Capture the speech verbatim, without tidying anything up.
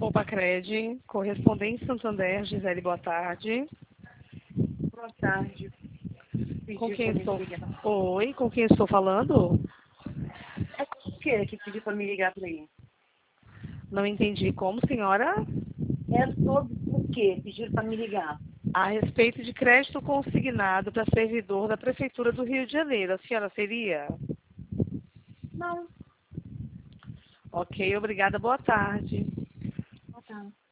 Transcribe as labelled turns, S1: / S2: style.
S1: Compacred, correspondente Santander, Gisele, boa tarde.
S2: Boa tarde.
S1: Com
S2: Pediu
S1: quem
S2: pra me
S1: estou?
S2: ligar.
S1: Oi, com quem estou falando?
S2: É o que que pediu para me ligar para aí?
S1: Não entendi. Como, senhora?
S2: É sobre o que pediram para me ligar?
S1: A respeito de crédito consignado para servidor da Prefeitura do Rio de Janeiro. A senhora seria?
S2: Não.
S1: Ok, obrigada. Boa tarde.
S2: Boa tarde.